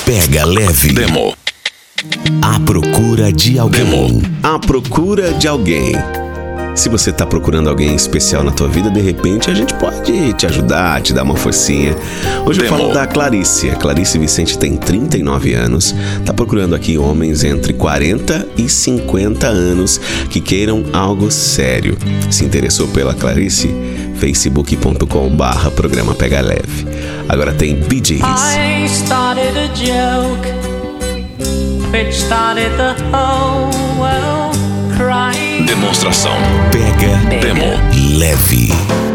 Pega leve. Demo. À procura de alguém. Demo. À procura de alguém. Se você está procurando alguém especial na tua vida, de repente a gente pode te ajudar, te dar uma forcinha. Hoje eu falo da Clarice. A Clarice Vicente tem 39 anos, está procurando aqui homens entre 40 e 50 anos que queiram algo sério. Se interessou pela Clarice? facebook.com/programa Pega Leve. Agora tem Bee Gees. I started a joke which started the whole world crying. Demonstração. Pega Demo. leve.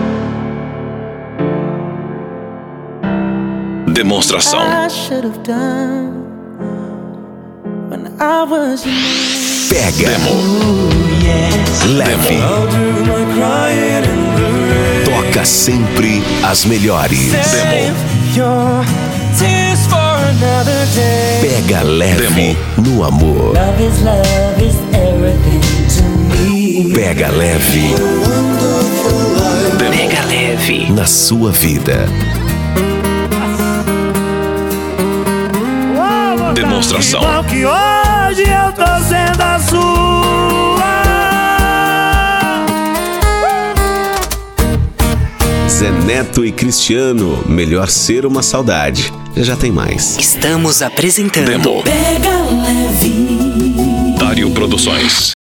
Demonstração. I should have done when I was Pega Demo. leve. Toca sempre as melhores. Demo. your tears for another day. Pega leve no amor. Love is everything to me. Pega leve Pega leve. na sua vida. Demonstração. Que hoje eu tô sendo a sua. Zé Neto e Cristiano, Melhor Ser Uma Saudade. Já tem mais. Estamos apresentando Demo. Pega leve. Dário Produções.